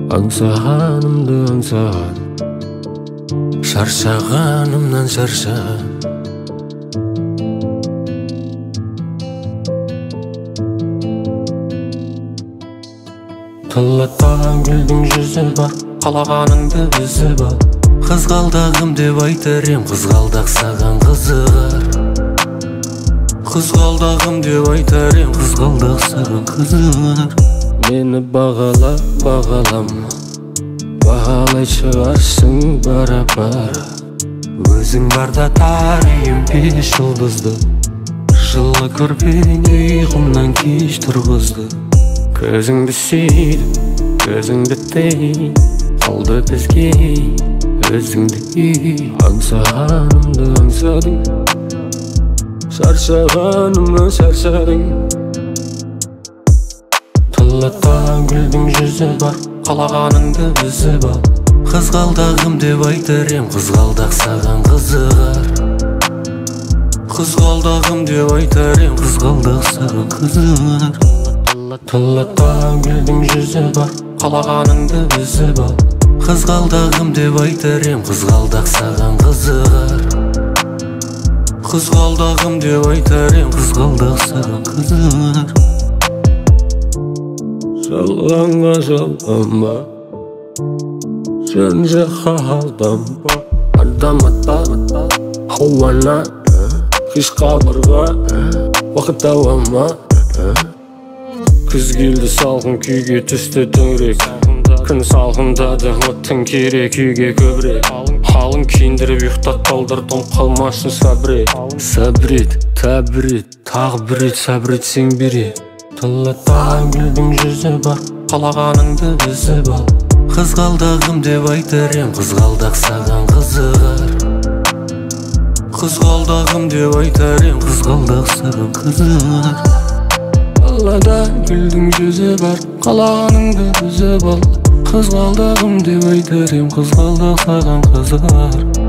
Аңсағанымды аңсаған, шаршағанымнан шаршаған. Тылатпаған гүлдің жүзі бар, қалағаныңды үзіп ал. Қызғалдағым деп айтар ем, қызғалдақ саған қызығар. Қызғалдағым деп айтар ем, қызғалдақ саған қызығар. Мені бағала, бағалама, бағалай шығарсың бара-бара. Өзің барда тарихым пеш жұлдызды, жылы көрпең ұйқымнан кеш тұрғызды. Көзіңді сүйдім, көзіңді тей, қалды бізге өзіңді ей. Аңсағанымды аңсадың, шаршағанымды шаршадың. Тылатпаған гүлдің жүзі бар, қалағаныңды үзіп ал. Қызғалдағым деп айтар ем, қызғалдақ саған қызығар. Қызғалдағым деп айтар ем, қызғалдақ саған қызығар. Тылатпаған гүлдің жүзі бар, қалағаныңды үзіп ал. Қызғалдағым деп айтар ем, қызғалдақ саған қызығар. Қызғалдағым деп айтар ем, қызғалдақ саған қызығар. Жалғанға жалғанба, жан жаққа алданба. Адамата ауана, қиш қабырға, уақыт ауама. Күз келді салқын күйге түсті төңірек, күн салқындады оттың керек күйге көбірек. Қалың киіндіріп ұйықтатпалдар том қалмасын сабрет. Сабрет, тәбірет, тағы бір рет сабретсең берет. Тылатпаған гүлдің жүзі бар, қалағаныңды үзіп ал. Қызғалдағым деп айтар ем, қызғалдақ саған қызығар. Қызғалдағым деп айтар ем, қызғалдақ саған қызығар. Қалада гүлдің жүзі бар, қалағаныңды үзіп ал. Қызғалдағым деп айтар ем, қызғалдақ саған қызығар.